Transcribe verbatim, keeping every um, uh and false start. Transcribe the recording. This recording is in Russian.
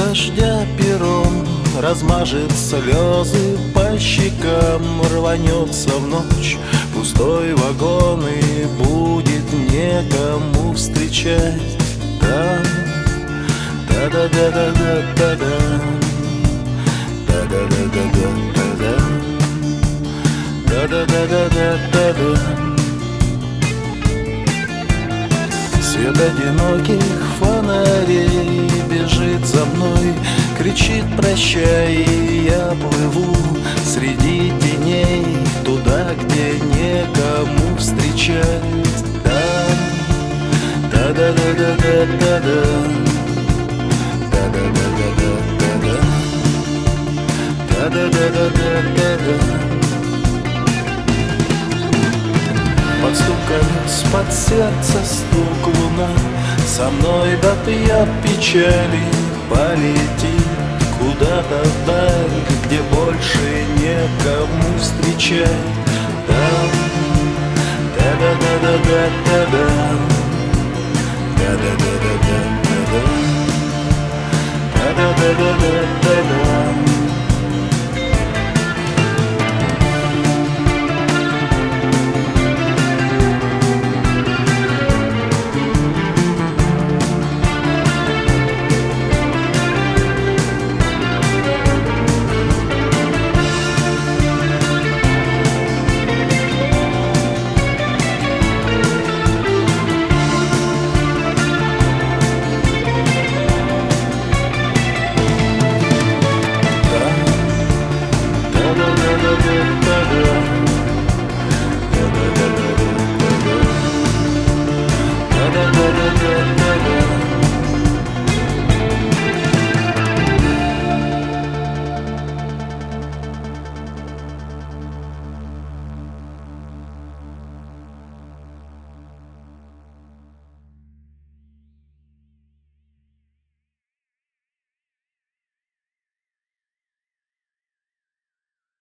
дождя пером размажет слезы по щекам, рванется в ночь пустой вагон, и будет некому встречать. Там да-да-да-да-да-да-да, да-да-да-да-да-да, да-да-да-да-да-да. Свет одиноких фонарей бежит за мной, кричит прощай, и я плыву среди теней туда, где некому встречать. Там да-да-да-да-да-да-да, да-да-да-да-да-да, да-да-да-да-да-да. Под стук колес, под сердце стук луна со мной допьет печали, полетит куда-то вдаль, где больше некому встречать. Там да-да-да-да-да-да-да, да-да-да-да-да-да, да-да-да-да-да-да.